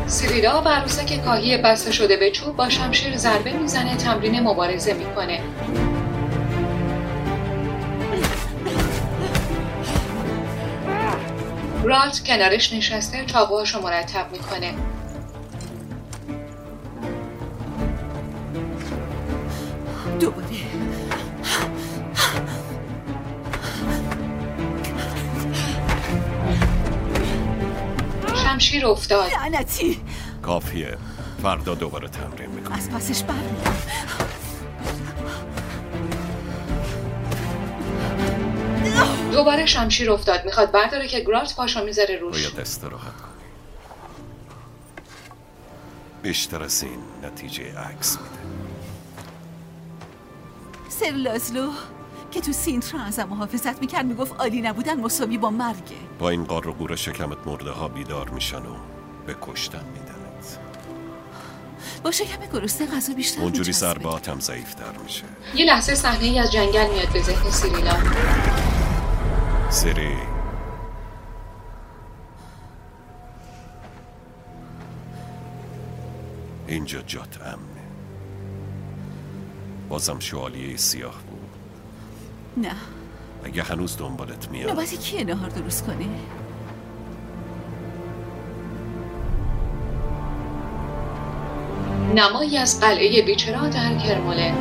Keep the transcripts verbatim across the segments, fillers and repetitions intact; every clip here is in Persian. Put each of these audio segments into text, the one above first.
سیریلا و عروسک کاهی بسته شده به چوب با شمشیر ضربه میزنه، تمرین مبارزه میکنه. گرالت کنارش نشسته چاقوهاشو مرتب میکنه. دوباره شمشیر افتاد. لعنتی. کافیه، فردا دوباره تمرین میکنم. از پسش برمیام. دوباره شمشیر افتاد، میخواد برداره که گرالت پاشو میذاره روش. باید استراحت کنی. بیشتر از این نتیجه عکس میده. سر لازلو که تو سینترا ازم محافظت میکرد میگفت عالی نبودن مساوی با مرگه. با این قار و گور شکمت مرده ها بیدار میشن و به کشتن میدنت. با شکم گرسنه غذا بیشتر اونجوری ضربات هم ضعیفتر میشه. یه لحظه صحنه ای از جنگل میاد به ذهن سیریلا. سری اینجا جات امنه. بازم شوالیه سیاه بود. نه اگه هنوز دنبالت میاد نوبتی کیه نهار درست کنه؟ نمایی از قلعه بیچرا در کرمولن.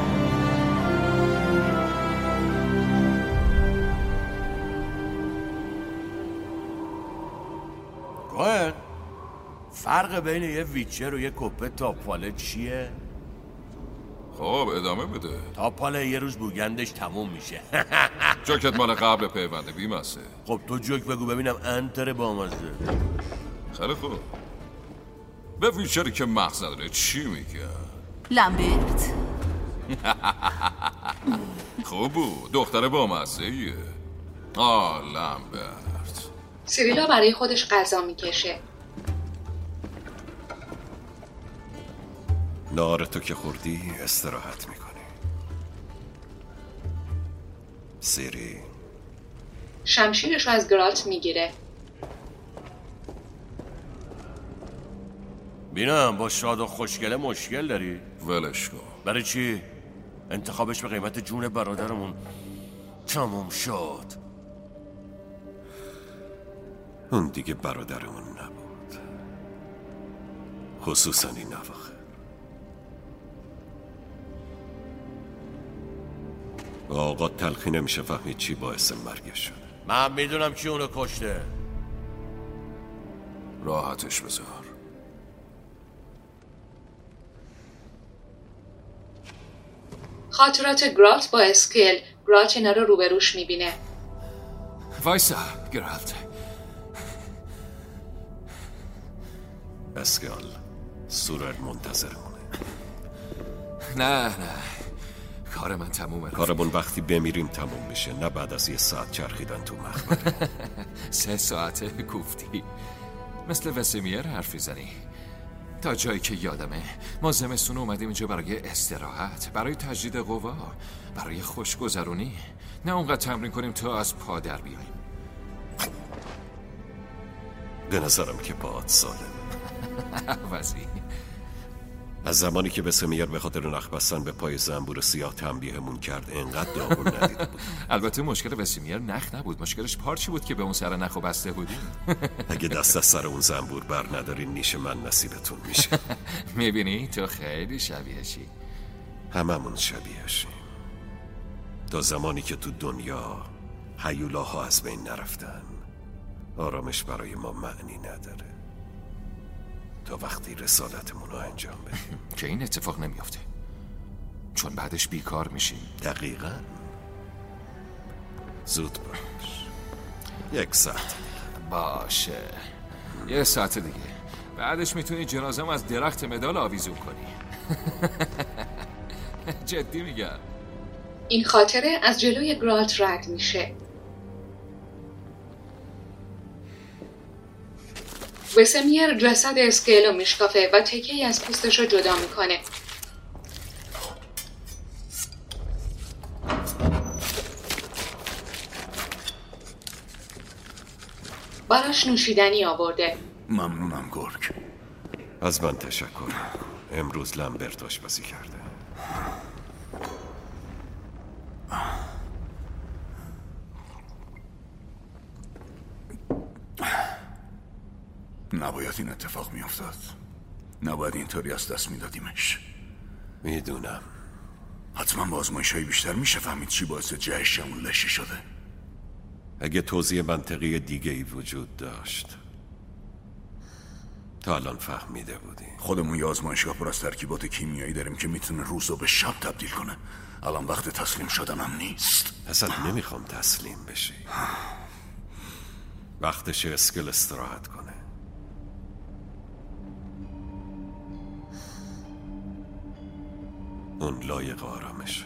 گوهر فرق بین یه ویچر و یه کپه تاپاله چیه؟ خب ادامه بده. تاپاله یه روز بوگندش تموم میشه. جاکت مال قبل پیونده بیمسه. خب تو جوک بگو ببینم انتر با مزه. خیلی خوب. به ویچری که مغز نداره چی میگه؟ لامبرت. خوب بود، دختر با مزه ایه. آه لامبرت. سیریلا برای خودش غذا میکشه. نهارتو که خوردی استراحت میکنی. سری شمشیرش رو از گرالت میگیره. بینم با شاد و خوشگله مشکل داری؟ ولش کن. برای چی؟ انتخابش به قیمت جون برادرمون تموم شد. اون دیگه برادرمون نبود، خصوصا این اواخر. آقا تلخی نمیشه فهمید چی باعث مرگش شد. من میدونم کی اونو کشته. راحتش بذار. خاطرات گرالت با اسکل. گرالت اینا رو روبروش میبینه. وایسا گرالت. اسکل سورر منتظرمونه. نه نه کار من تمومه. کارمون وقتی بمیریم تموم میشه، نه بعد از یه ساعت چرخیدن تو مخبره. سه ساعته گفتی. مثل وسیمیر حرف میزنی. تا جایی که یادمه ما زمستون اومدیم اینجا برای استراحت، برای تجدید قوا، برای خوشگذرونی، نه اونقدر تمرین کنیم تا از پا در بیاییم. به نظرم که پاهات سالم. وزی از زمانی که وسیمیر به خاطر نخ بستن به پای زنبور سیاه تنبیهمون کرد انقدر داغون ندیده بود. البته مشکل وسیمیر نخ نبود، مشکلش پارچی بود که به اون سر نخو بسته بودیم. اگه دست از سر اون زنبور بر نداری نیش من نصیبتون میشه. میبینی تو خیلی شبیهشی. هممون شبیهشیم تا زمانی که تو دنیا هیولاها از بین نرفتن. آرامش برای ما معنی نداره تا وقتی رسالتمون رو انجام بدیم. که این اتفاق نمیافته چون بعدش بیکار میشیم. دقیقاً. زود باش، یک ساعت باشه. یه ساعت دیگه بعدش میتونی جنازم از درخت مدال آویزون کنی. جدی میگم. این خاطره از جلوی گرالت رد میشه. وسیمیر جسد اسکیل رو میشکافه و تکه‌ای از پوستش رو جدا میکنه. براش نوشیدنی آورده. ممنونم گرگ. از من تشکر. امروز لمبرت آشپزی کرده. نباید این اتفاق میافتاد. نباید اینطوری از دست میدادیمش. میدونم. حتما با آزمایش‌های بیشتر میشه فهمید چی باعث جهش اون لشی شده. اگه توضیح منطقی دیگه ای وجود داشت تا الان فهمیده بودی. خودمون یه آزمایشگاه پر از ترکیبات کیمیایی داریم که میتونه روز رو به شب تبدیل کنه. الان وقت تسلیم شدنم نیست. اصلا نمیخوام تسلیم بشی. وقتش اسکل استراحت کنه. اون لایق آرامشه.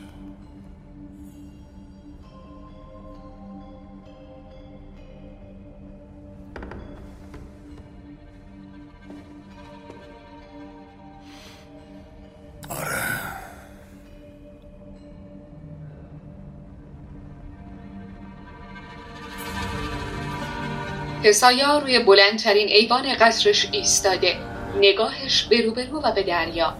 آره. حسایا روی بلندترین ایوان قصرش ایستاده، نگاهش به روبرو و به دریا.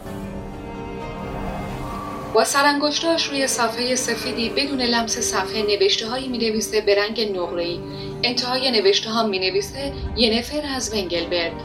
با سرانگشتاش روی صفحه سفیدی بدون لمس صفحه نوشته هایی می نویسه به رنگ نقره‌ای. انتهای نوشته ها می نویسه ینفر از ونگلبرگ.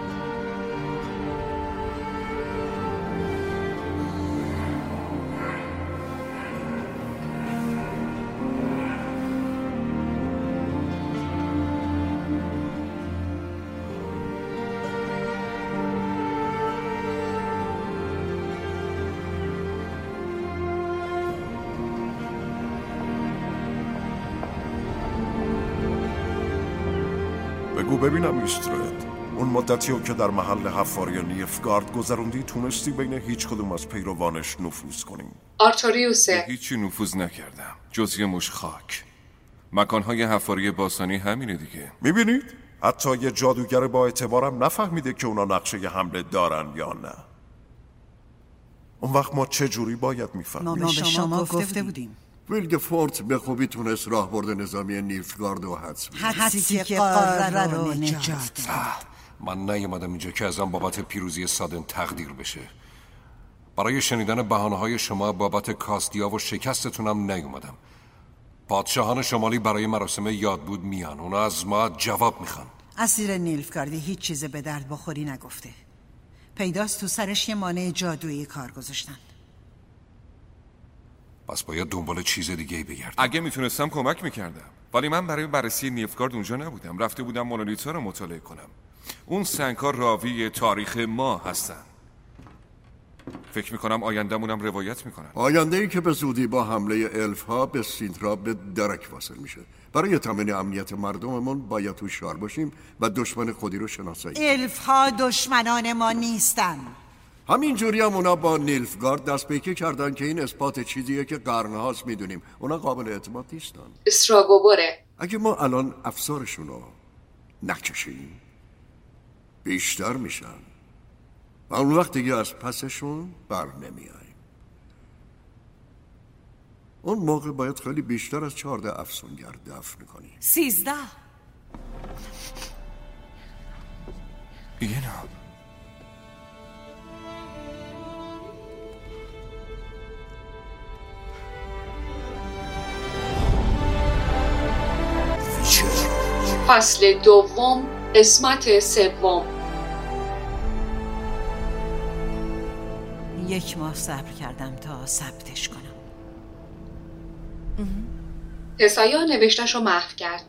بگو ببینم ایسترد، اون مدتی که در محل حفاری نیفگارد گذروندی تونستی بین هیچ کدوم از پیروانش نفوذ کنیم؟ آرتوریوسه. هیچی نفوذ نکردم جز یه مش خاک. مکانهای حفاری باستانی همینه دیگه. میبینید؟ حتی یه جادوگر با اعتبارم نفهمیده که اونا نقشه حمله دارن یا نه. اون وقت ما چه جوری باید میفهمیم؟ ما به شما, شما گفته, گفته بودیم. ویلگفورت به خوبی تونست راهبرد نظامی نیلفگارد رو حدس بزنه. حدسی که قاره رو نجات داد. من نیومدم اینجا که ازم بابت پیروزی سادن تقدیر بشه. برای شنیدن بهانه‌های شما بابت کاستیا و شکستتونم نیومدم. پادشاهان شمالی برای مراسم یادبود میان. اونا از ما جواب میخوان. اسیر نیلفگاردی هیچ چیز به درد بخوری نگفته. پیداست تو سرش یه مانع جادویی کار گذاشتن. پس باید دنبال چیز دیگه ای بگردم. اگه میتونستم کمک میکردم، ولی من برای بررسی نیفگارد اونجا نبودم. رفته بودم مونولیتا رو مطالعه کنم. اون سنگ‌ها راوی تاریخ ما هستن. فکر میکنم آینده‌مونم روایت میکنن. آینده‌ای که به زودی با حمله الف‌ها به سینترا به درک واصل میشه. برای تامین امنیت مردممون باید هوشیار باشیم و دشمن خودی رو شناسایی. الف‌ها دشمنان ما نیستن. همین جوری هم اونا با نیلفگارد دست پیکی کردن که این اثبات چیزیه که قرنهاست میدونیم. اونا قابل اعتماد نیستن. استراگوبوره. اگه ما الان افسارشون رو نکشیم بیشتر میشن و اون وقت دیگه از پسشون بر نمیاییم. اون موقع باید خیلی بیشتر از چهارده افسونگر دفن کنیم. سیزده. اینا فصل دوم، قسمت سوم. یک ماه صبر کردم تا ثبتش کنم. حسایا نوشتش رو محو کرد.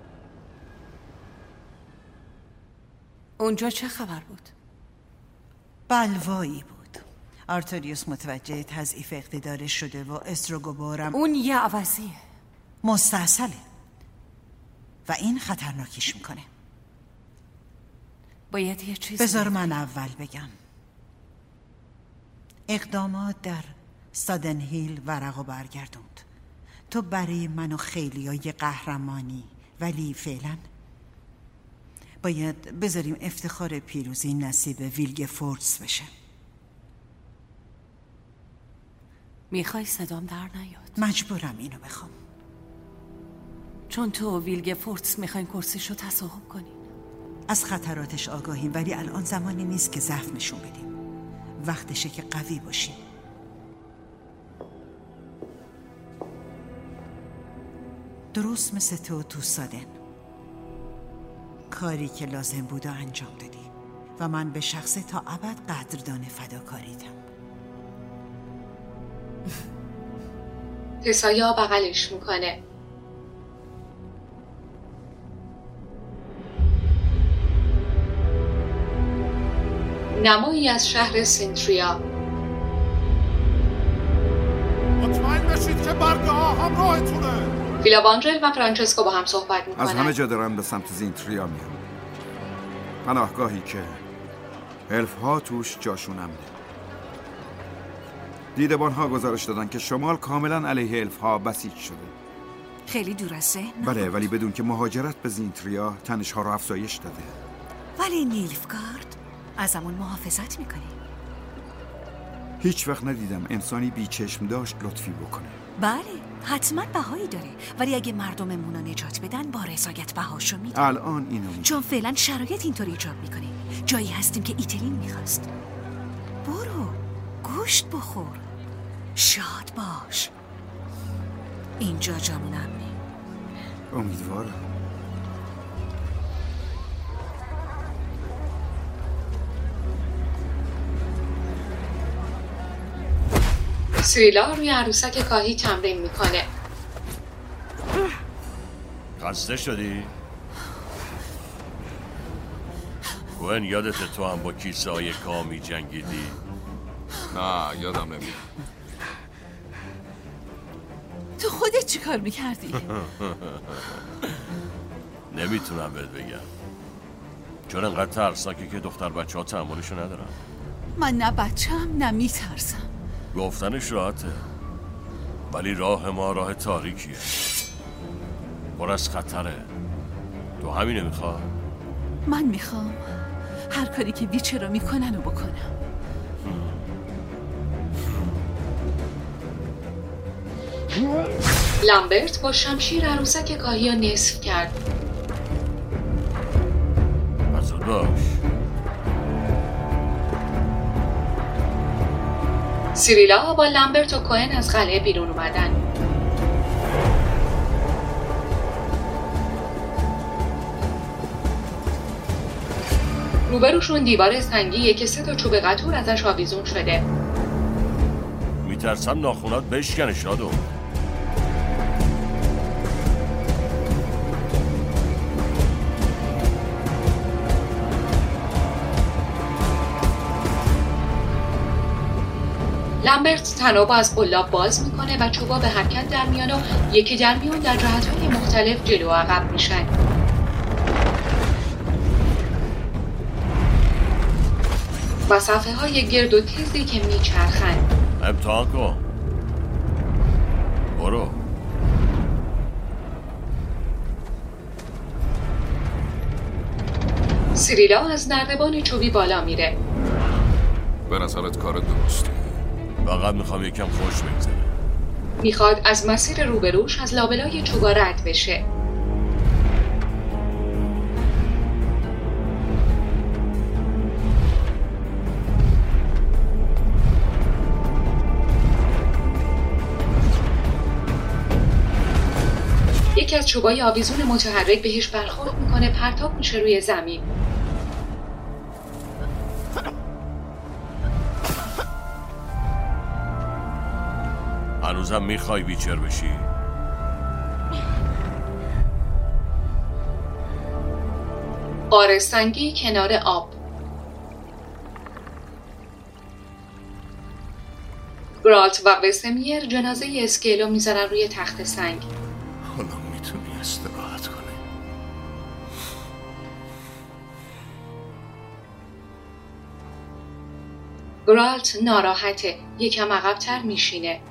اونجا چه خبر بود؟ بلوایی بود. آرتوریوس متوجه تضعیف اقتدارش شده و استروگوبورم اون یه عوضیه. مستاصله و این خطرناکیش میکنه. باید یه چیز بذار من اول بگم. اقدامات در سادن هیل ورقو برگردوند. تو برای منو خیلیای قهرمانی، ولی فعلا باید بذاریم افتخار پیروزی نصیب ویلگفورتس بشه. میخوای صدام در نیاد؟ مجبورم اینو بخوام. چون تو و ویلگفورتس میخواین کرسیشو تصاحب کنین. از خطراتش آگاهیم، ولی الان زمانی نیست که ضعف نشون بدیم. وقتشه که قوی باشیم. درست مثل تو تو سادن کاری که لازم بود و انجام دادی و من به شخص تا ابد قدردان فداکاریتم. تسایا بغلش میکنه. نمایی از شهر سینتریا. مطمئن بشید که برگه ها همراهتونه. فیلاوانجل و فرانچسکو با هم صحبت میکنن. از همه جا دارن به سمت زینتریا میان. پناهگاهی که الف ها توش جاشون امنه. دیدبان ها گزارش دادن که شمال کاملا علیه الف ها بسیج شده. خیلی دور از ذهن؟ بله، ولی بدون که مهاجرت به زینتریا تنش ها رو افزایش داده. ولی نیلفگارد ازمون محافظت میکنه. هیچ وقت ندیدم انسانی بی چشم داشت لطفی بکنه. بله، حتما بهایی داره، ولی اگه مردممون رو نجات بدن با رضایت بهاشو میدن. الان اینو میدن. چون فعلا شرایط اینطوری ایجاد میکنه. جایی هستیم که ایتلین میخواست. برو گوشت بخور، شاد باش. اینجا جامون امنه. امیدوارم. سیریلا روی عروسک کاهی تمرین میکنه. خسته شدی؟ گوئن یادت تو هم با کیسه های کامی جنگیدی؟ نه یادم نمیاد. تو خودت چی کار میکردی؟ نمیتونم بهت بگم، چون انقدر ترسناکه که دختر بچه ها تحملشو ندارم. من نه بچه‌م نه میترسم. گفتنش راحته، ولی راه ما راه تاریکیه، پر از خطره. تو همینه میخواد؟ من میخوام هر کاری که ویچر رو میکنن رو بکنم. لامبرت با شمشیر عروسک کاهی رو نصف کرد. پس باش. سیریلا با لامبرت و کوئن از قلعه بیرون اومدن. روبروشون دیوار سنگیه که سه تا چوب قطور ازش آویزون شده. میترسم ناخونات بشکنه شادو. لامبرت تنابو از قلاب باز میکنه و چوبا به حرکت در میان و یکی در میون در جهت‌های مختلف جلو و عقب میشن. و صفحه های گرد و تیزی که میچرخن. امتحان کن. برو. سیریلا از نردبان چوبی بالا میره. به نظرت کار درسته؟ فقط میخوام یکم خوش بگذره. میخواد از مسیر روبروش از لابلای چوبا رد بشه. یکی از چوبای آویزون متحرک بهش برخورد میکنه، پرتاب میشه روی زمین. هنوزم میخوای ویچر بشی؟ غار سنگی کنار آب. گرالت و وسمیر جنازه اسکیلو میذارن روی تخت سنگ. حالا میتونی استراحت کنی. گرالت ناراحته، یکم عقب‌تر میشینه.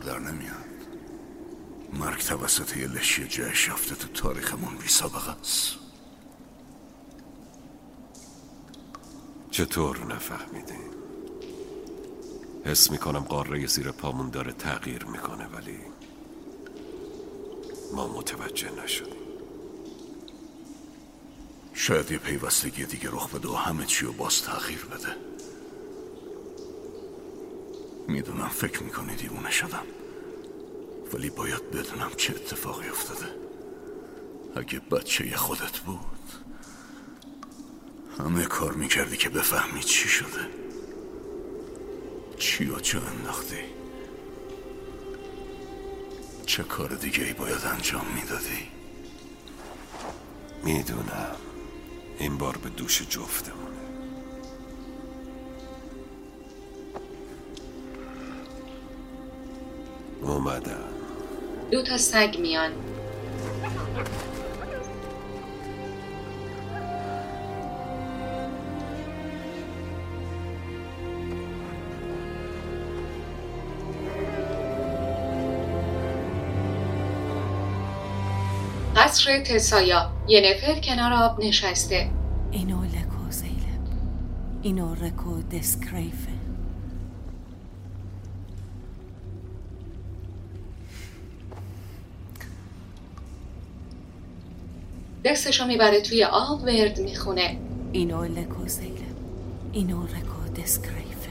جور در نمیاد. مرگ توسط یه لشی جهش یافته تو تاریخمون بی سابقه است. چطور نفهمیدی؟ حس میکنم قاره زیر پامون داره تغییر میکنه ولی ما متوجه نشدیم. شاید یه پیوستگی دیگه رخ بده و همه چی رو باز تغییر بده. میدونم فکر میکنی دیوونه شدم، ولی باید بدونم چه اتفاقی افتاده. اگه بچه خودت بود همه کار میکردی که بفهمی چی شده، چی و چه انداختی، چه کار دیگه ای باید انجام میدادی. میدونم این بار به دوش جفتمونه. اومدم. دو تا سگ میان. قصر تسایا. ینفر کنار آب نشسته. اینو لکو زیلم، اینو رکو دسکریفه. دستشو میبره توی آب ورد میخونه. اینو لکو زیلم، اینو رکو دسکریفه.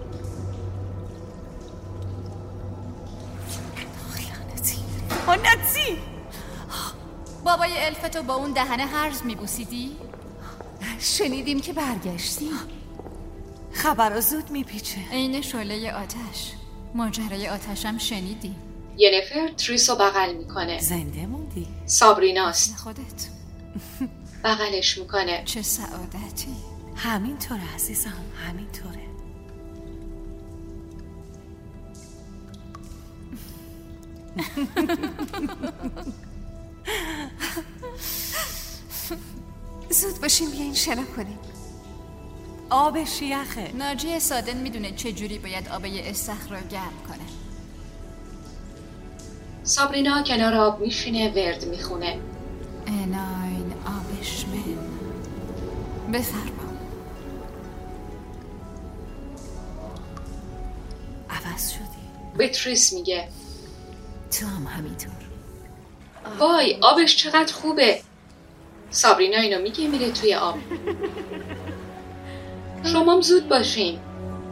لعنتی لعنتی. بابای الفتو با اون دهنه هرز میبوسیدی؟ شنیدیم که برگشتی. خبر زود میپیچه. عین شعله آتش. ماجرای آتشم شنیدی؟ ینفر تریسو بغل میکنه. زنده موندی. سابریناست. خودت بغلش میکنه. چه سعادتی. همینطوره عزیزم، همینطوره. زود باشیم بیاین شنا کنیم. آبش یخه. ناجی سادن میدونه چه جوری باید آب یه استخر رو گرم کنه. سابرینا کنار آب میشینه ورد میخونه. ایناین آبش من. بفرما. عوض شدی. به تریس میگه تو هم همینطور. وای آبش چقدر خوبه. سابرینا اینو میگه میره توی آب. شمام زود باشین.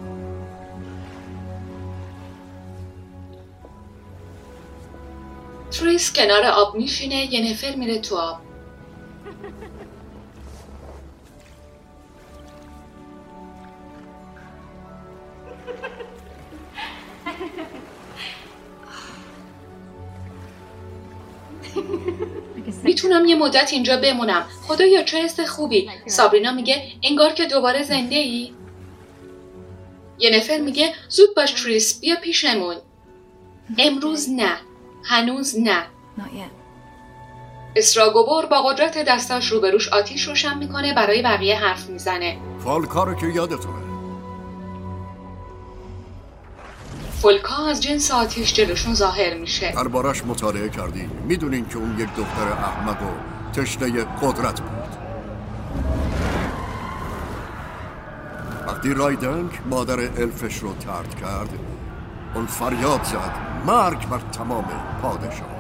تریس کنار آب میشینه. ینفر میره تو آب. میتونم یه مدت اینجا بمونم. خدایا چه حس خوبی. سابرینا میگه انگار که دوباره زنده ای. ینفر میگه زود باش تریس بیا پیشمون. امروز نه، هنوز نه. اسراگوبور با قدرت دستاش روبروش آتیش روشن میکنه. برای بقیه حرف میزنه. فالکا رو که یادتونه. فولکا از جنس آتیش جلوشون ظاهر میشه. دربارش مطالعه کردیم. میدونین که اون یک دختر احمق و تشنه قدرت بود. وقتی رایدنگ مادر الفش رو طرد کرد، اون فریاد زد مرگ بر تمام پادشاه.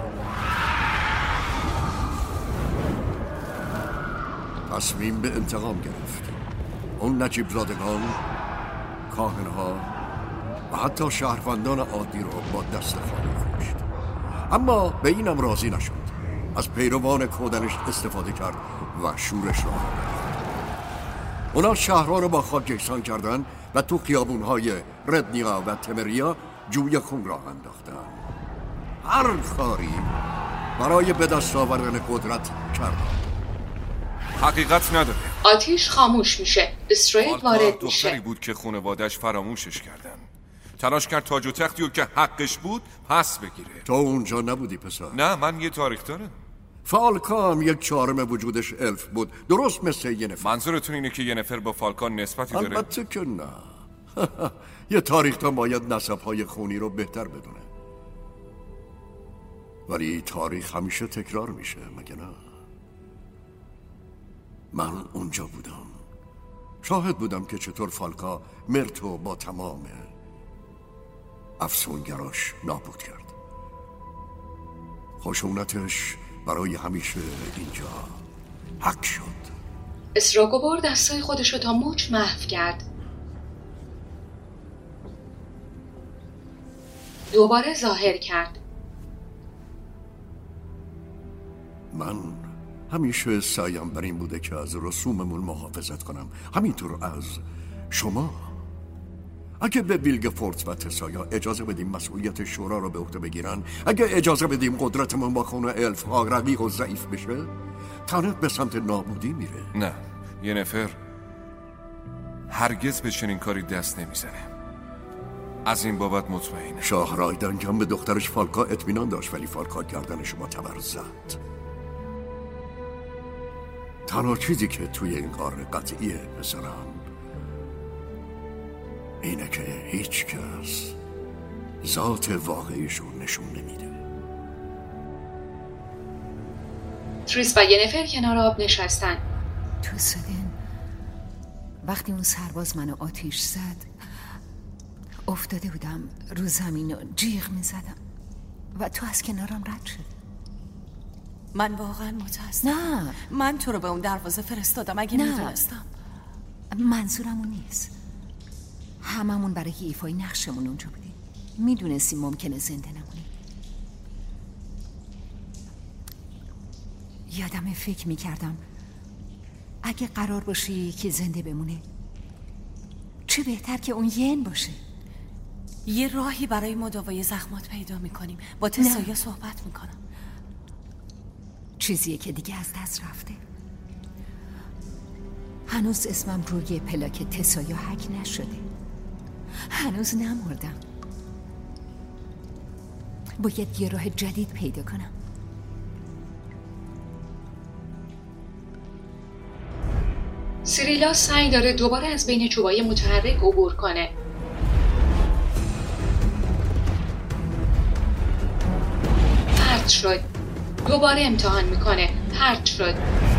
تصمیم به انتقام گرفت. اون نجیب زادگان، کاهنها و حتی شهروندان عادی رو با دست خالی کشت. اما به اینم راضی نشد. از پیروان کودنش استفاده کرد و شورش را آورد. اونا شهرها رو با خاک یکسان کردن و تو خیابونهای ردنیا و تمریا جوی خون راه انداختن. هر کاری برای به دست آوردن قدرت کردن. حقیقت نداره. آتیش خاموش میشه. استریت وارد دختری میشه. بود که خانواده‌اش فراموشش کردن. تلاش کرد تاج و تختی و که حقش بود پس بگیره. تو اونجا نبودی پسر. نه من یه تاریخ دارم. فالکا هم یک چهارم وجودش الف بود، درست مثل ینفر. منظورتون اینه که ینفر با فالکا نسبتی داره؟ البته که نه. یه تاریخ تا باید نسب‌های خونی رو بهتر بدونه. ولی تاریخ همیشه تکرار میشه، مگه نه؟ من اونجا بودم، شاهد بودم که چطور فالکا مرتو با تمام افسونگراش نابود کرد. خشونتش برای همیشه اینجا حک شد. استراگوبور دستای خودشو تا مچ محو کرد. دوباره ظاهر کرد. من همیشه سعیم بر این بوده که از رسوممون محافظت کنم، همینطور از شما. اگه به ویلگفورت و تسایا اجازه بدیم مسئولیت شورا رو به عهده بگیرن، اگه اجازه بدیم قدرتمون با خون الف ها رقیق و ضعیف بشه، تنت به سمت نابودی میره. نه، یه نفر هرگز به چنین کاری دست نمیزنه. از این بابت مطمئنه. شاه رایدنگم به دخترش فالکا اطمینان داشت، ولی فالکا گردن شما تبر زد. تنها چیزی که توی این کار قطعیه پسرم اینه که هیچ کس ذات واقعیشون نشون نمیده. تریس و ینفر کنار آب نشستن. تو سدن وقتی اون سرباز منو آتیش زد افتاده بودم رو زمین و جیغ میزدم و تو از کنارم رد شد. من واقعا متاسفم. نه، من تو رو به اون دروازه فرستادم اگه میدونستم. منظورم اون نیست. هممون برای ایفای نقشمون اونجا بودیم. میدونستیم ممکنه زنده نمونیم. یادم فکر میکردم اگه قرار باشه یکی زنده بمونه چه بهتر که اون ین باشه. یه راهی برای مداوای زخمات پیدا میکنیم. با تسایا صحبت میکنم. چیزیه که دیگه از دست رفته. هنوز اسمم روی پلاک تسایا حک نشده. هنوز نمردم. باید یه راه جدید پیدا کنم. سیریلا سعی داره دوباره از بین چوبای متحرک عبور کنه. پرت شد. دوباره امتحان میکنه. پرت شد.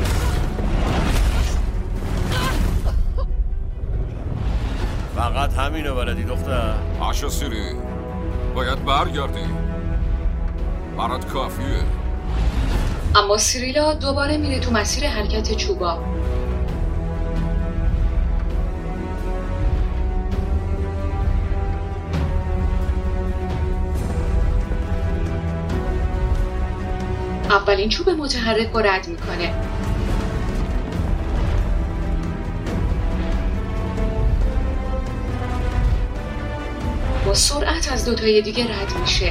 فقط همینو بلدی دختر؟ آشا سیری باید برگردی، برات کافیه. اما سیریلا دوباره میره تو مسیر حرکت چوبا. اولین چوب متحرک رو رد میکنه. با سرعت از دوتای دیگه رد میشه.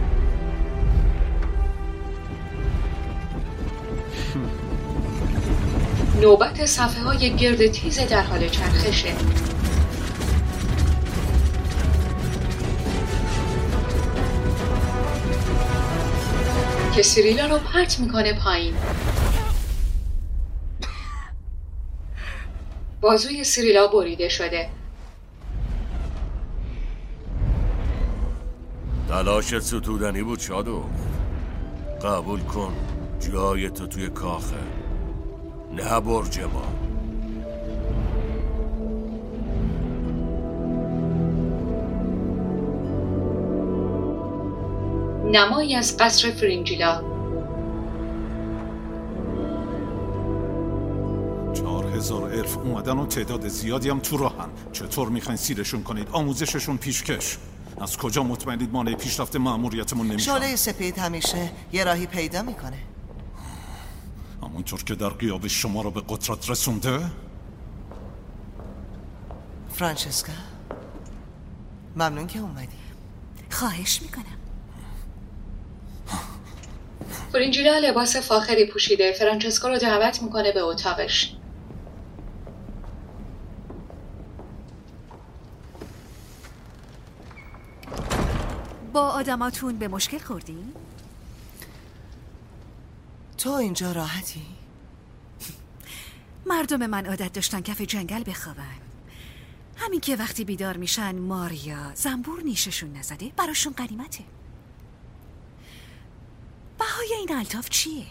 نوبت صفحه های گرد تیز در حال چرخشه. که سیریلا رو پرت میکنه پایین. بازوی سیریلا بریده شده. تلاشت ستودنی بود شادو. قبول کن جای تو توی کاخه، نه برج ما. نمایی از قصر فرینجیلا. چهار هزار الف اومدن و تعداد زیادی هم تو راهن. چطور میخواین سیرشون کنید؟ آموزششون پیشکش. از کجا مطمئنید مانع پیشرفت مأموریتمون نمیشن؟ شعله سپید همیشه یه راهی پیدا میکنه. همونطور که در غیاب شما رو به قدرت رسونده؟ فرانچسکا ممنون که اومدی. خواهش میکنم. فرینجیلا لباس فاخری پوشیده. فرانچسکا رو دعوت میکنه به اتاقش. با آدماتون به مشکل خوردی؟ تو اینجا راحتی؟ مردم من عادت داشتن کف جنگل بخوابن. همین که وقتی بیدار میشن ماریا زنبور نیششون نزده براشون غنیمته. معنای این الطاف چیه؟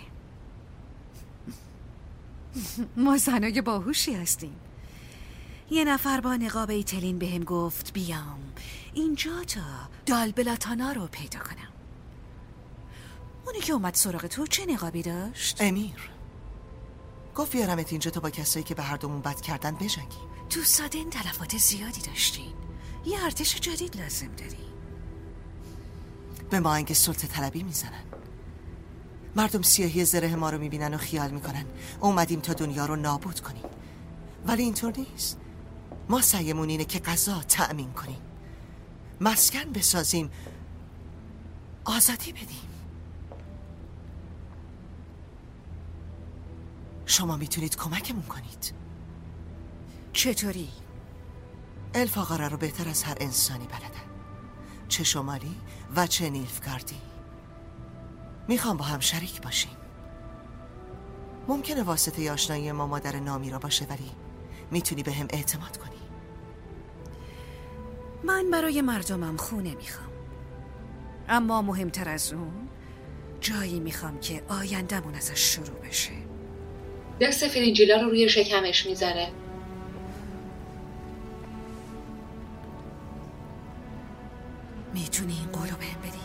ما زنای باهوشی هستیم. یه نفر با نقاب ایتلین بهم گفت بیام اینجا تا دالبلاتانا رو پیدا کنم. اونی که اومد سراغ تو چه نقابی داشت؟ امیر گفت بیارمت اینجا تا با کسایی که به هر دومون بد کردن بجنگیم. تو سادن تلفات زیادی داشتین. یه ارتش جدید لازم داری. به ما انگ سلطه طلبی میزنن. مردم سیاهی زره ما رو میبینن و خیال میکنن اومدیم تا دنیا رو نابود کنیم، ولی اینطور نیست. ما سعیمون اینه که غذا تأمین کنیم، مسکن بسازیم، آزادی بدیم. شما میتونید کمکمون کنید. چطوری؟ الف آقاره رو بهتر از هر انسانی بلدن، چه شمالی و چه نیلفگاردی. میخوام با هم شریک باشیم. ممکنه واسطه آشنایی ما مادر نامیرا باشه، ولی میتونی به هم اعتماد کنی. من برای مردمم خونه میخوام، اما مهمتر از اون جایی میخوام که آیندمون ازش شروع بشه. دست فرینجیلا رو روی شکمش میذاره. میتونی این قولو بهم بدی؟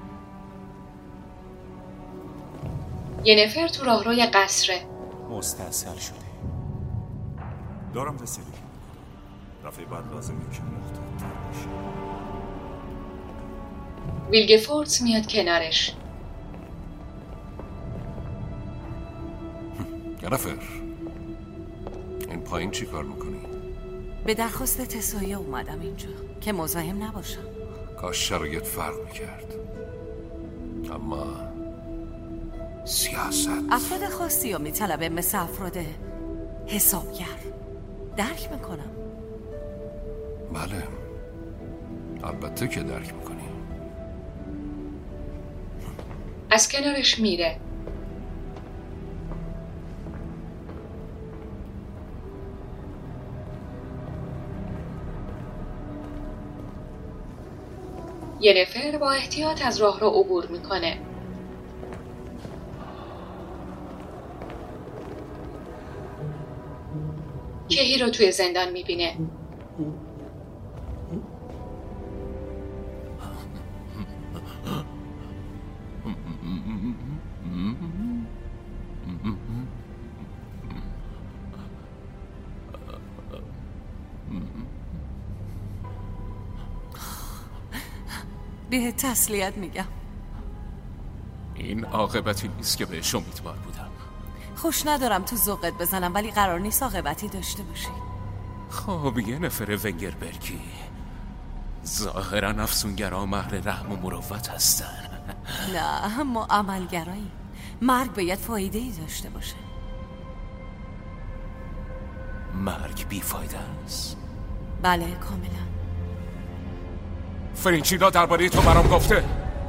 ینفر تو راهروی قصره مستاصل شده. دارم رسیدگی میکنم. دفعه بعد لازمه که محتاط‌تر باشی. ویلگفورتس میاد کنارش. ینفر این پایین چی کار میکنی؟ به درخواست تسایه اومدم اینجا که مزاحم نباشم. کاش شرایط فرق میکرد، اما سیاست افراد خاصی رو میطلبه، مثل افراد حسابگر. درک میکنم. بله البته که درک میکنی. از کنارش میره. ینفر با احتیاط از راه رو عبور میکنه. کهی رو توی زندان میبینه. به تسلیت میگم. این عاقبتی نیست که بهش امیدوار بودم. خوش ندارم تو ذوقت بزنم، ولی قرار نیست عاقبتی داشته باشی. خب یه نفر ونگربرگی ظاهرا افسونگرا مهر رحم و مروت هستن. نه ما عملگراییم. مرگ باید فایده ای داشته باشه. مرگ بیفایده است؟ بله کاملا. فرینچیلا درباره تو برام گفته.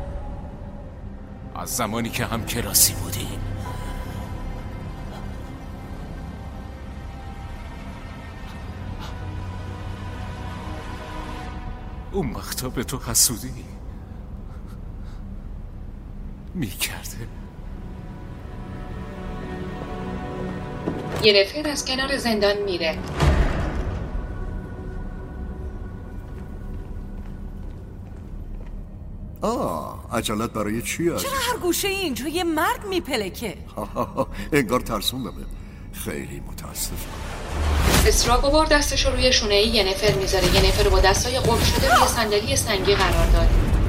از زمانی که هم کلاسی بودیم. اون وقتا به تو حسودی میکرده. ینفر از کنار زندان میره. آه عجلت برای چی هست؟ چرا هر گوشه اینجا یه مرد میپلکه؟ انگار ترسوندمه. خیلی متاسفم. استراگوار دستش رو روی شونه ینفر میذاره. ینفر رو با دستای قفل شده روی صندلی سنگی قرار داد.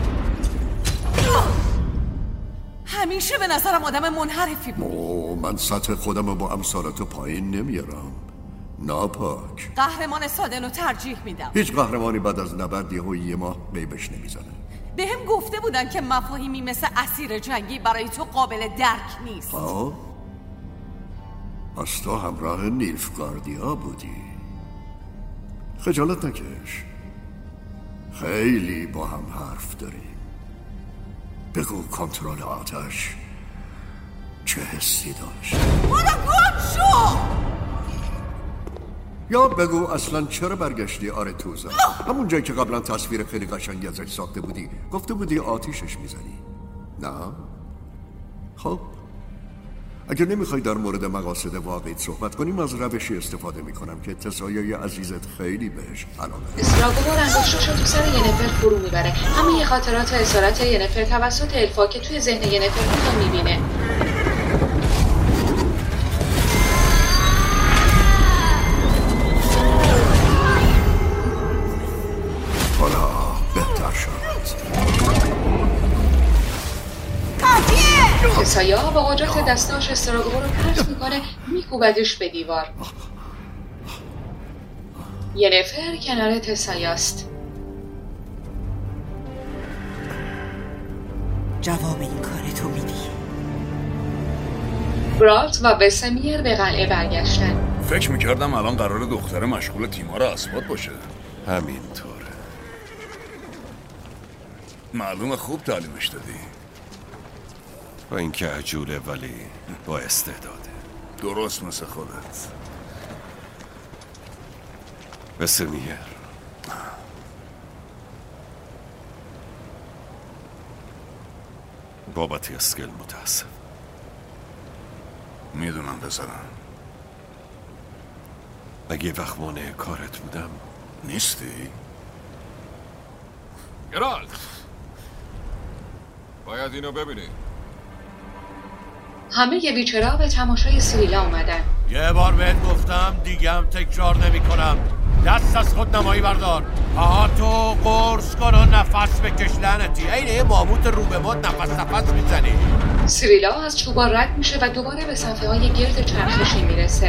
همیشه به نظرم آدم منحرفی بود. اوه من سطح خودم رو با امثالتو پایین نمیارم. ناپاک. قهرمان سادن رو ترجیح میدم. هیچ قهرمانی بعد از نبرد یهو یه ماه بیبش نمیزنه. به هم گفته بودن که مفاهیمی مثل اسیر جنگی برای تو قابل درک نیست. ها؟ پس تو همراه نیلفگاردیا بودی. خجالت نکش. خیلی با هم حرف داریم. بگو کنترل آتش چه حسی داشت؟ برو گم شو! یا بگو اصلا چرا برگشتی آرتوزا؟ همون جایی که قبلا تصویر خیلی قشنگی ازش ساخته بودی. گفته بودی آتیشش میزنی. نه؟ خب اگر نمیخوای در مورد مقاصد واقعیت صحبت کنیم، از روشی استفاده میکنم که تسایای عزیزت خیلی بهش علاقه. استراگوار انگشتاشو تو سر ینفر فرو میبره. همه خاطرات اسارت ینفر توسط الفا که توی ذهن ینفر رو میبینه. حالا بهتر شد. تسایا با قدرت دستاش استراگوار رو پرت میکنه، میکوبدش به دیوار. ینفر کنار تسایاست. جواب این کار تو میدی. گرالت و وسمیر به قلعه برگشتن. فکر میکردم الان قرار دختر مشغول تیمار اسبات باشه. همینطوره. معلومه خوب تعلیمش دادی. با اینکه عجوله ولی با استعداده. درست مثل خودت. وسمیر بابت اسکل متاسف. میدونم پسرم. اگه وقت مانع کارت بودم. نیستی؟ گرالت باید اینو ببینی. همه یه بیچرا به تماشای سیریلا اومدن. یه بار بهت گفتم دیگه هم تکرار نمی کنم. دست از خود نمایی بردار. پاهاتو قرص کن و نفس بکش لعنتی. این یه ماموت رو به مد نفس نفس میزنی. سیریلا از چوبا رد میشه و دوباره به صفحه های گرد چرخشی میرسه.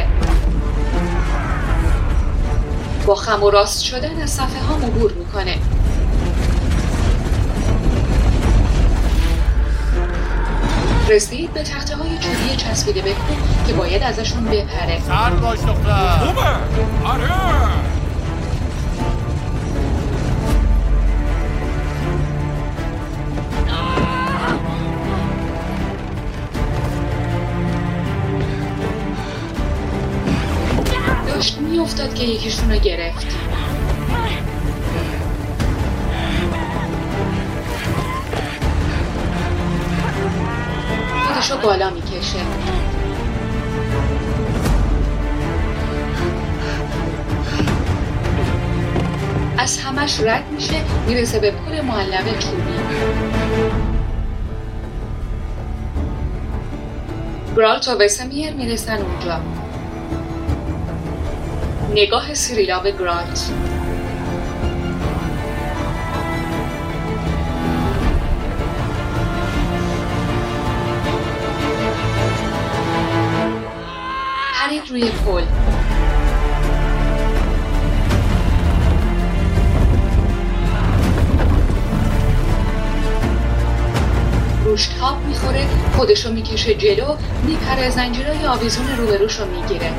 با خم و راست شدن از صفحه ها عبور میکنه. رسید به تخته های چوبی چسبیده به کوه که باید ازشون بپره. سر باش دختر. خوبه. آره. داشت میافتاد که یکیشون رو گرفت. خودشو بالا میکشه. از همش رد میشه، میرسه به پل معلم چوبی. گرالت و وسمیر میرسن اونجا. نگاه سیریلا به گرالت. پرید روی پل. روش تاب میخوره، خودشو میکشه جلو، میپره، زنجیرهای آویزون روبروشو میگیره.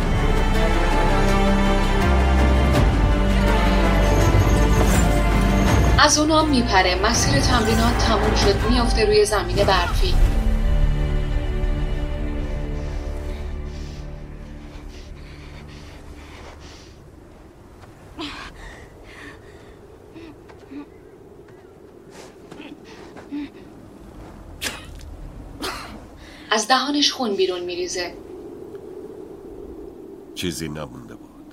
از اونا میپره. مسیر تمرینات تموم شد. میافته روی زمین برفی. از دهانش خون بیرون میریزه. چیزی نمونده بود.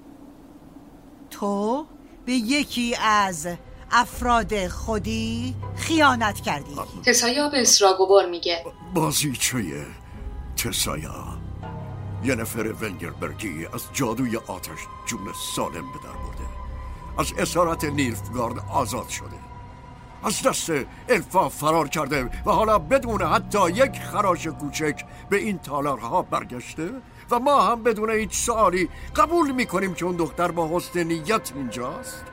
تو به یکی از افراد خودی خیانت کردی. تسایا به استراگوار میگه. بازیچه تسایا، ینفر ونگربرگی از جادوی آتش جون سالم به در برده. از اسارت نیلفگارد آزاد شده. از دست الفا فرار کرده و حالا بدون حتی یک خراش کوچک به این تالارها برگشته و ما هم بدون هیچ سوالی قبول میکنیم که اون دختر با حسن نیت اینجاست.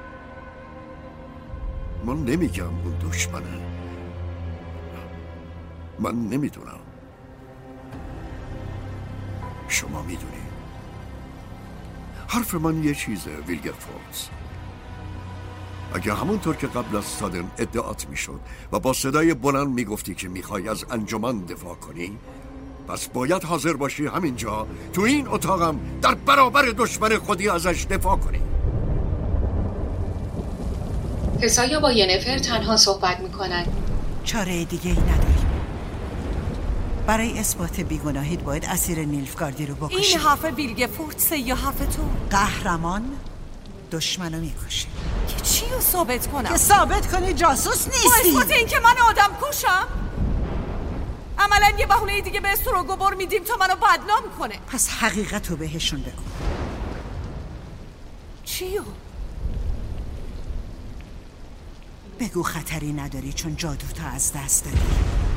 من نمیگم اون دشمنه. من نمیدونم. شما میدونی. حرف من یه چیزه ویلگرفورس. اگه همونطور که قبل از سادن ادعات میشد و با صدای بلند میگفتی که میخوای از انجمن دفاع کنی، پس باید حاضر باشی همینجا تو این اتاقم در برابر دشمن خودی ازش دفاع کنی. تسایا با ینفر تنها صحبت میکنن. چاره دیگه ای نداریم. برای اثبات بیگناهیت باید اسیر نیلفگاردی رو بکشی. این حرف ویلگفورتسه یا حرف تو؟ قهرمان دشمنو میکشه. که چی رو ثابت کنم؟ که ثابت کنی جاسوس نیستی. با اثبات این که من آدم کشم؟ عملا یه بهونه دیگه به استروگوبر میدیم تا منو بدنام کنه. پس حقیقت رو بهشون بگو. چیو؟ بگو خطری نداری چون جادو تا از دست دادی.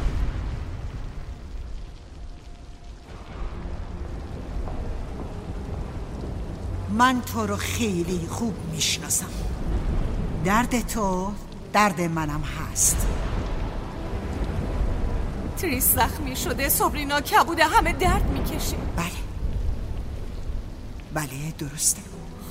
من تو رو خیلی خوب میشناسم. درد تو درد منم هست. تریس زخمی شده، سابرینا کبوده، همه درد میکشه. بله بله درسته.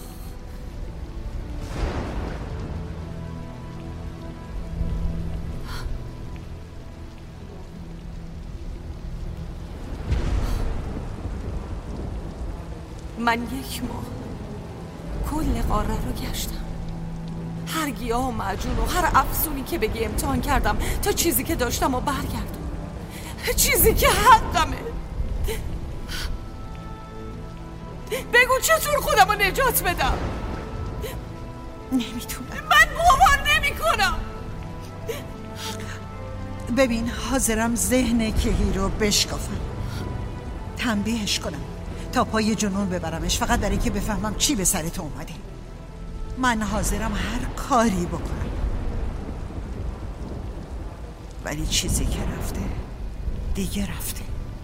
من یک ماه کل قاره رو گشتم، هر گیاه و معجون و هر افسونی که بگی امتحان کردم تا چیزی که داشتم و برگردم، چیزی که حقمه. بگو چطور خودم رو نجات بدم؟ نمیتونم. من باور نمی کنم. ببین حاضرم ذهن کهی رو بشکافم، تنبیهش کنم تا پای جنون ببرمش، فقط برای که بفهمم چی به سرت اومده. من حاضرم هر کاری بکنم، ولی چیزی که رفته دیگه رفته.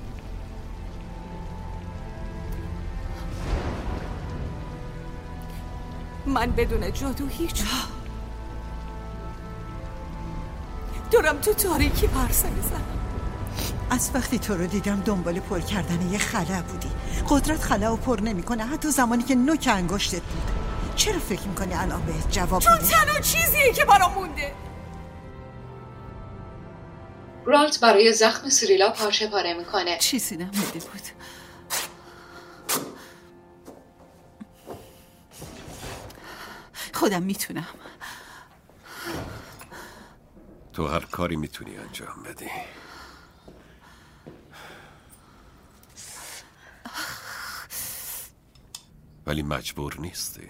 من بدون جادو هیچ دارم تو تاریکی پرسه میزنم. از وقتی تو رو دیدم دنبال پر کردن یه خلا بودی. قدرت خلا رو پر نمیکنه حتی زمانی که نوک انگشتت بود. چرا فکر میکنی الان بهت جواب چون میده؟ تنها چیزیه که برام مونده. گرالت برای زخم سیریلا پارچه پاره میکنه. چیزی نمونده بود. خودم میتونم. تو هر کاری میتونی انجام بدی. ولی مجبور نیستی.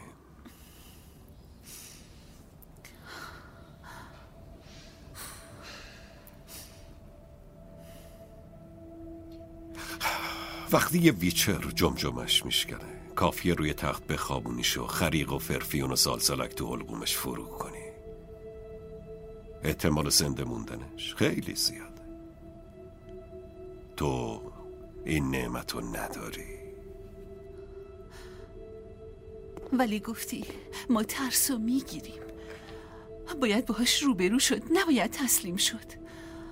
وقتی یه ویچر جمجمش میشکنه کافیه روی تخت بخوابونیش و خریق و فرفیون و سالسالک تو حلقومش فرو کنی. احتمال زنده موندنش خیلی زیاده. تو این نعمتو نداری. ولی گفتی ما ترسو میگیریم. باید باهاش روبرو شد، نباید تسلیم شد.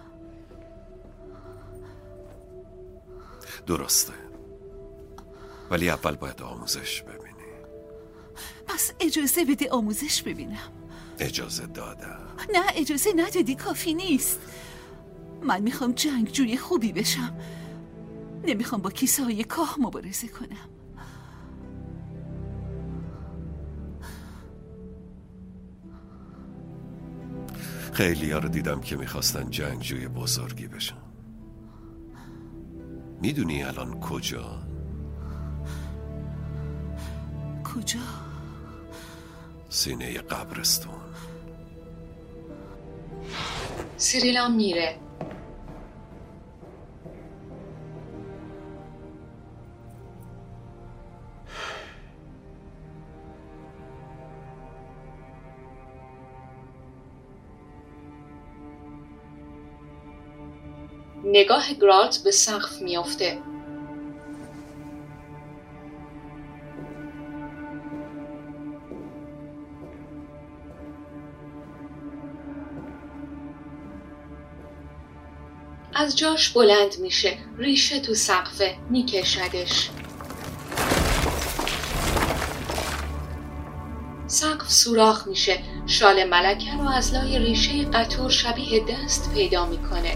درسته، ولی اول باید آموزش ببینی. پس اجازه بده آموزش ببینم. اجازه دادم. نه اجازه ندادی، کافی نیست. من میخوام جنگجوی خوبی بشم، نمیخوام با کیسه های کاه مبارزه کنم. خیلی ها رو دیدم که میخواستن جنگجوی بزرگی بشن. میدونی الان کجا؟ کجا؟ سینه قبرستون. سیریلا میره. نگاه گرالت به سقف میافته. از جاش بلند میشه، ریشه تو سقفه، میکشدش. سقف سوراخ میشه، شال ملکه رو از لای ریشه قطور شبیه دست پیدا میکنه.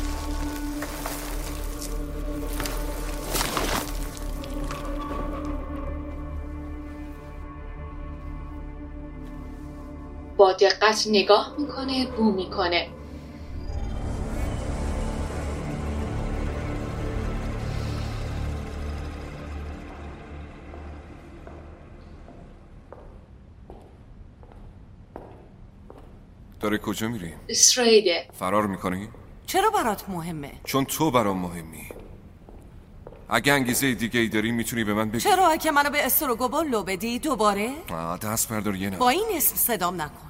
با دقت نگاه میکنه، بو میکنه. داره کجا میری؟ استریده. فرار میکنی؟ چرا برات مهمه؟ چون تو برام مهمی. اگه انگیزه دیگه ای داری میتونی به من بگی. چرا اگه منو به استروگوبول لو بدی دوباره؟ آه دست بردار یه نه. با این اسم صدام نکن.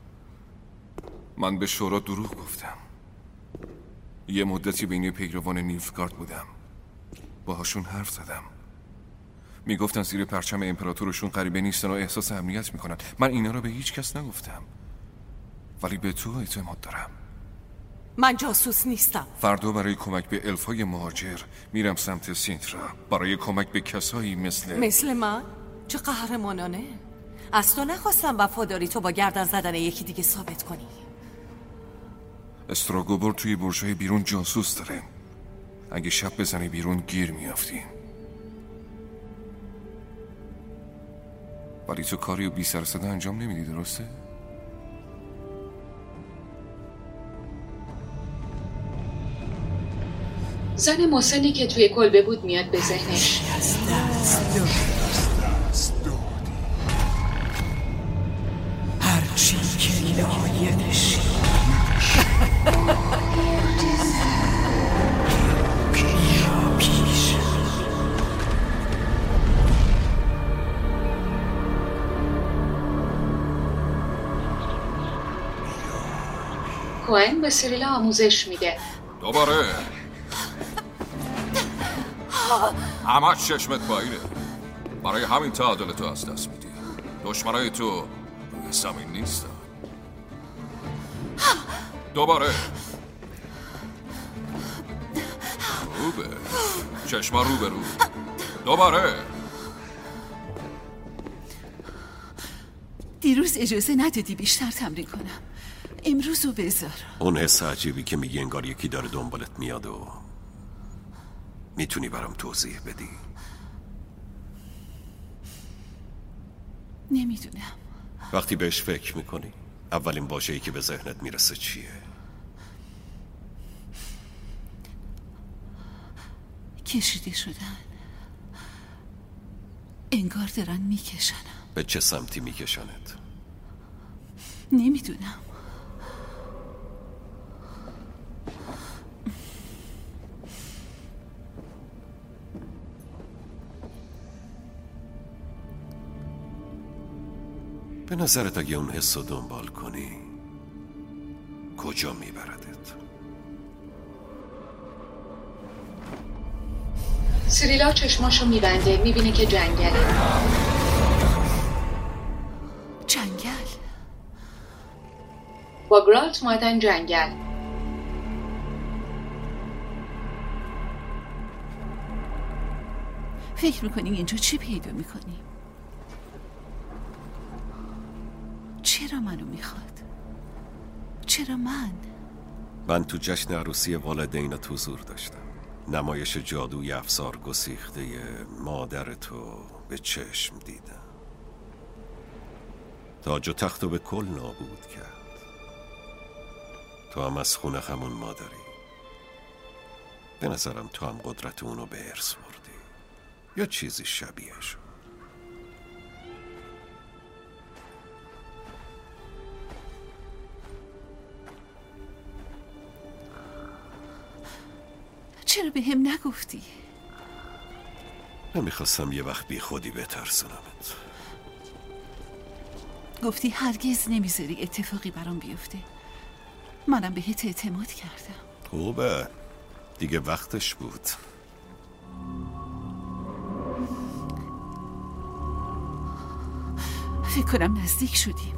من به شورا دروغ گفتم. یه مدتی بین پیروان نیلفگارد بودم. باهاشون حرف زدم. میگفتن زیر پرچم امپراتورشون غریبه نیستن و احساس امنیت میکنن. من اینا رو به هیچ کس نگفتم. ولی به تو اعتماد دارم. من جاسوس نیستم. فردا برای کمک به الفای مهاجر میرم سمت سینترا. برای کمک به کسایی مثل مثل من؟ چه قهرمانانه. از تو نخواستم وفاداری تو با گردن زدن یکی دیگه ثابت کنی. استروگوبور توی برج‌های بیرون جاسوس داره. اگه شب بزنی بیرون گیر میافتی. ولی تو کاری و بی سر صدا انجام نمیدی، درسته؟ زن مسنی که توی کلبه بود میاد به ذهنش. هرچی که لایقش بیا پیش. کوئن به سیریلا آموزش میده. دوباره همه چشمت پایینه. برای همین تعادل تو از دست میدی. دشمنای تو زمین نیستن. دوباره روبه چشما رو به رو. دوباره دیروز اجازه ندادی بیشتر تمرین کنم. امروز رو بذار. اون حس عجیبی که میگی انگار یکی داره دنبالت میاد و میتونی برام توضیح بدی؟ نمیدونم. وقتی بهش فکر میکنی اولین واژه‌ای که به ذهنت میرسه چیه؟ کشیده شدن. انگار دارن میکشنم. به چه سمتی میکشنت؟ نمیدونم. به نظرت اگه اون حس رو دنبال کنی کجا میبردت؟ سیریلا چشماشو میبنده، میبینه که جنگله. جنگل؟ با گرالت اومدن جنگل. فکر میکنیم اینجا چی پیدا میکنیم؟ چرا منو میخواد؟ چرا من؟ من تو جشن عروسی والدینت حضور داشتم. نمایش جادوی افسار گسیخته مادر تو به چشم دیدم. تاج و تختو به کل نابود کرد. تو هم از خونه همون مادری. به نظرم تو هم قدرت اونو به ارث بردی یا چیزی شبیه شد. چرا به هم نگفتی؟ نمیخواستم یه وقت بی خودی بترسونمت. گفتی هرگز نمیذاری اتفاقی برام بیفته. منم بهت اعتماد کردم. خوبه دیگه وقتش بود. فکر کنم نزدیک شدیم.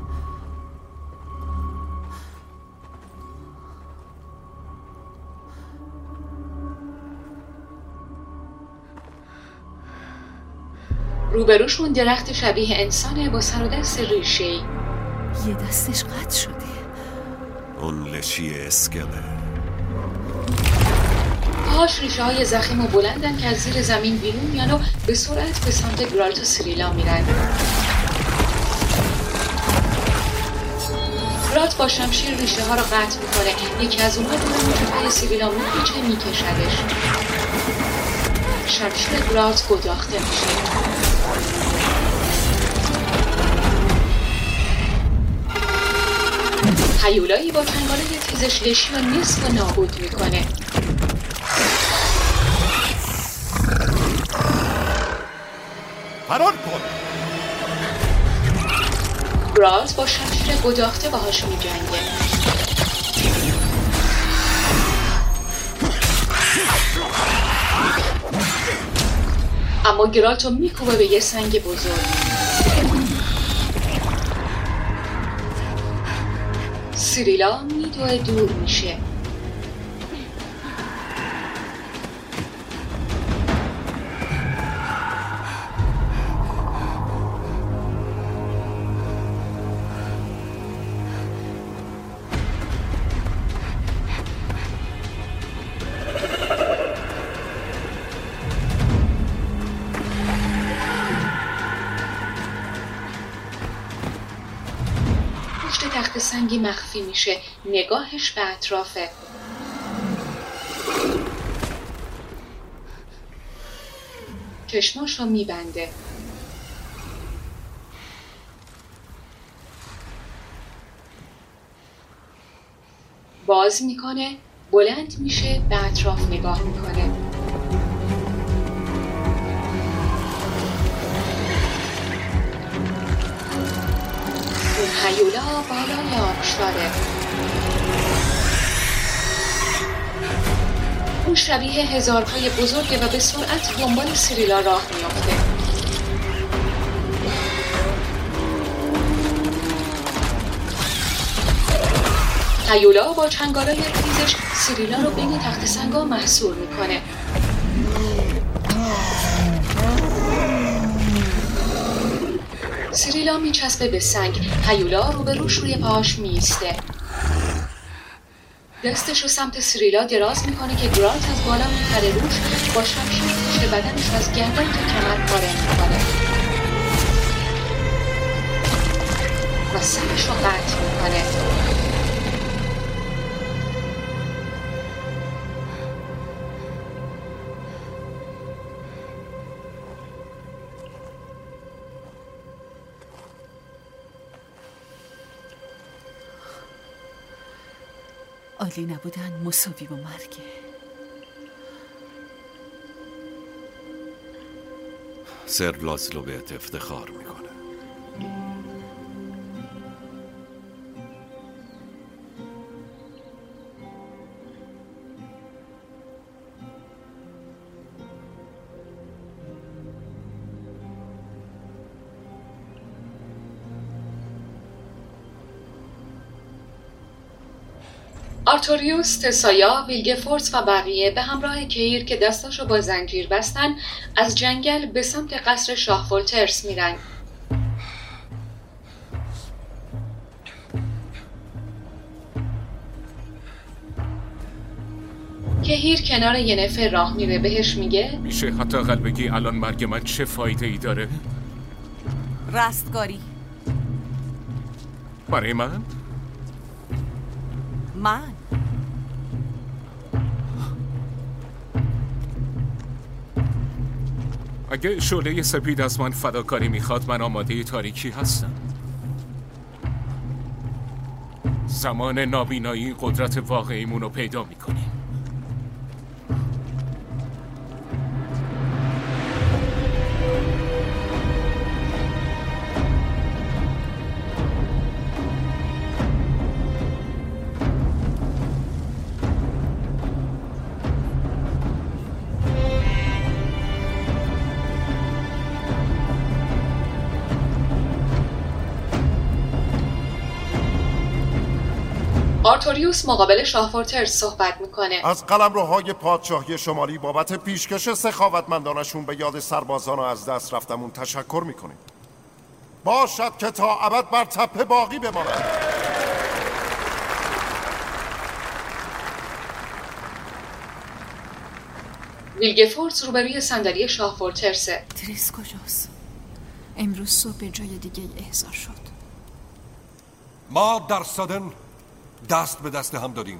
روبروشون درخت شبیه انسانه با سر و دست ریشه‌ای. یه دستش قطع شده. اون لشی اسکله. پاهاش ریشه های زخیم و بلندن که از زیر زمین بیرون میان و به سرعت به سمت گرالت و سیریلا میرن. گرالت با شمشیر ریشه ها رو قطع میکنه. یکی از اونها دور موجود پای سیریلا میپیچه میکشدش. شمشیر گرالت گداخته میشه. هیولایی با چنگاله تیزش لشی و نصف و نابود میکنه. فرار کن. براز با شمشیر گداخته باهاش میجنگه. اما گرالتو میکوبه به یه سنگ بزرگ. سیریلا میدوه دور میشه. تخت سنگی مخفی میشه. نگاهش به اطرافه. چشماش رو میبنده. باز میکنه. بلند میشه. به اطراف نگاه میکنه. هیولا بالای آبشاره. اون شبیه هزار پای بزرگه و به سرعت دنبال سیریلا راه میافته. هیولا با چنگالای تیزش سیریلا رو بین تخت سنگا محصور میکنه. سیریلا میچسبه به سنگ. هیولا رو به روش روی پاهاش میسته. دستش رو سمت سیریلا دراز میکنه که گرالت از بالا میپره روش. با شمشیر پشت بدنش از گردن تا کمر پاره میکنه و سرش رو قطع میکنه. عالی نبودن مساوی با مرگه. سر لازلو بهت افتخار میکنه. آرتوریوس، تسایا، ویلگفورس و بقیه به همراه کیر که دستاشو با زنجیر بستن از جنگل به سمت قصر شاه ولترس میرن. کهیر کنار ینفر راه میره. بهش میگه میشه حداقل بگی الان مرگ من چه فایده ای داره؟ رستگاری. برای من؟ من اگه شعله سپید از من فداکاری میخواد، من آماده تاریکی هستم. زمان نابینایی قدرت واقعیمون رو پیدا میکنیم. آرتوریوس مقابل شاه ولترس صحبت میکنه. از قلمروهای پادشاهی شمالی بابت پیشکش سخاوتمندانشون به یاد سربازان و از دست رفتمون تشکر میکنیم. باشد که تا ابد بر تپه باقی بماند. ویلگفورس روبروی صندلی شاه ولترسه. تریس کجاست؟ امروز صبح به جای دیگه احضار شد. ما در سادن دست به دست هم دادیم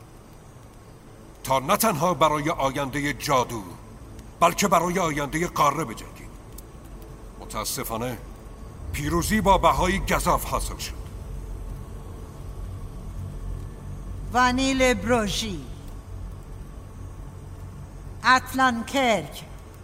تا نه تنها برای آینده جادو بلکه برای آینده قاره بجنگیم. متاسفانه پیروزی با بهای گزاف حاصل شد. وانیل بروژی، اتلان کرک،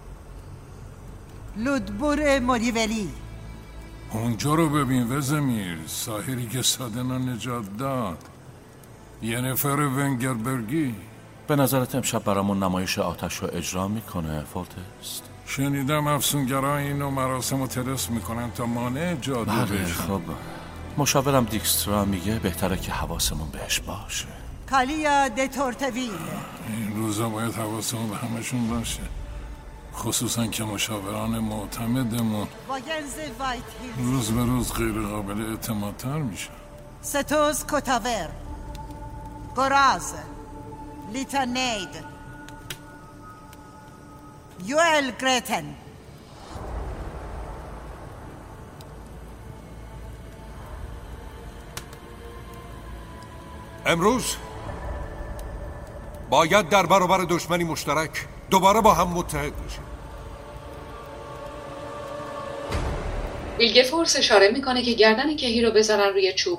لودبور موریولی. اونجا رو ببین وزمیر، ساحری که سادنا نجات داد، یه نفر ونگربرگی. به نظرت امشب برامون نمایش آتش رو اجرا میکنه فورتست؟ شنیدم افسونگرا اینو مراسم رو ترس میکنن تا مانع جادو بله بشن. خب مشاورم دیکسترا میگه بهتره که حواسمون بهش باشه. کالیا د تورتویل. این روزا باید حواسمون به همشون باشه، خصوصا که مشاوران معتمدمون واگنز وایت هیلز. روز به روز غیر قابل اعتمادتر میشن. ستوز کتاور، گراز، لیتانید، یوئل گریتن. امروز باید در برابر دشمنی مشترک دوباره با هم متحد بشیم. ویلگفورس اشاره میکنه که گردن کهی رو بذارن روی چوب.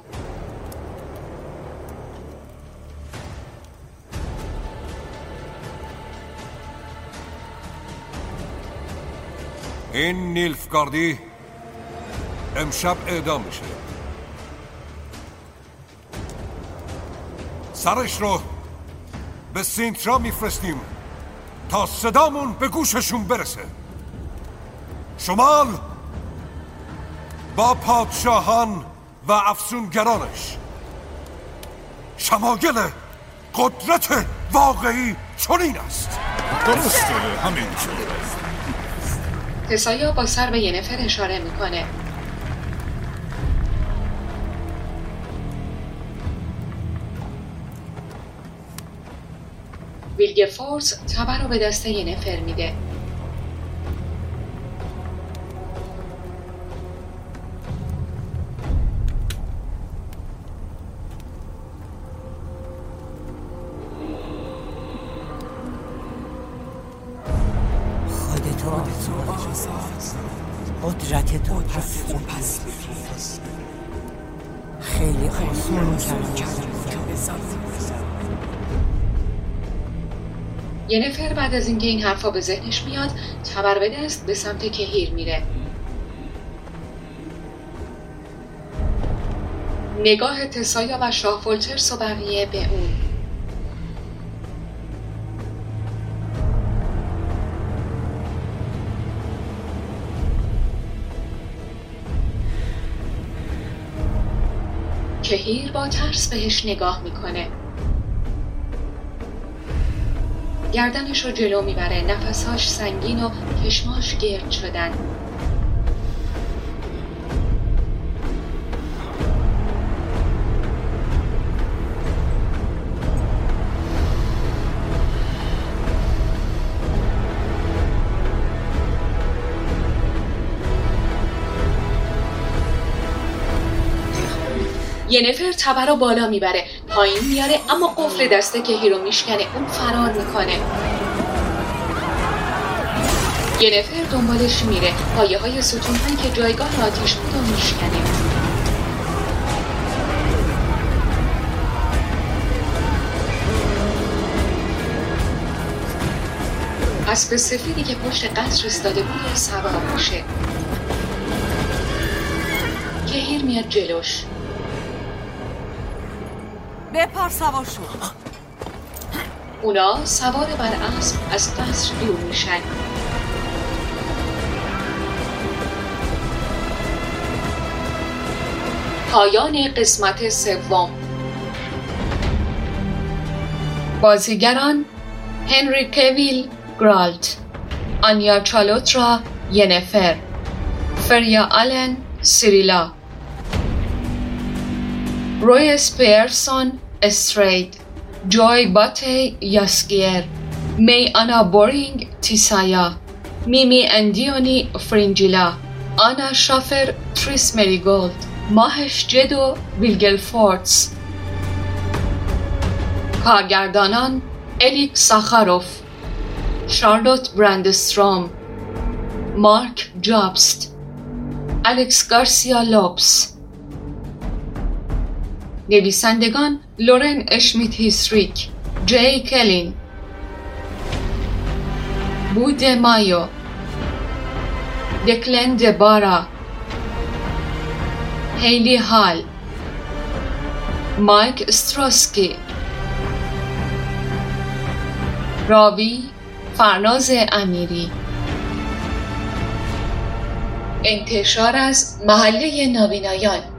این نیلفگاردی امشب اعدام میشه. سرش رو به سینترا میفرستیم تا صدامون به گوششون برسه. شمال با پادشاهان و افسونگرانش شمایل قدرت واقعی چنین است. درسته همین شده. تسایا با سر به ینفر اشاره میکنه. ویلگفورس تبر رو به دست ینفر میده. خودتو قدرت تو پس و پس خیلی آسون ینفر بعد از اینکه این حرفا به ذهنش میاد تبر به دست به سمت کهیر میره. نگاه تسایا و شاه فولچرس و بقیه به اون. کهیر با ترس بهش نگاه میکنه. گردنش رو جلو میبره، نفسهاش سنگین و چشماش گرد شدن. ینفر تبر رو بالا میبره، پایین میاره اما قفل دسته کهی رو میشکنه. اون فرار میکنه. ینفر دنبالش میره، پایه های ستون هایی که جایگاه آتیش بود رو میشکنه. اسب سفیدی که پشت قصر ایستاده بود و سوار میشه. کهیر میاد جلوش. بپر سوار شو. اونا سوار بر اسب از قصر دور میشن. پایان قسمت سوم. بازیگران: هنری کویل گرالت، آنیا چالوترا ینفر، فریا آلن سیریلا، روی اسپیرسون استرید، جوی باتی یاسگیر، می آنا بورینگ تیسایا، میمی اندیونی فرینجیلا، آنا شافر تریس مریگولد، ماهش جدو ویلگلفورتس. کارگردانان: الیک ساخاروف، شارلوت برندستروم، مارک جابست، الکس گارسیا لوپس. نویسندگان: لورن اشمیت هیستریک، جی کلین، بود مایو، دکلن دبارا، هیلی هال، مایک استروسکی. راوی فرناز امیری. انتشار از محله نابینایان.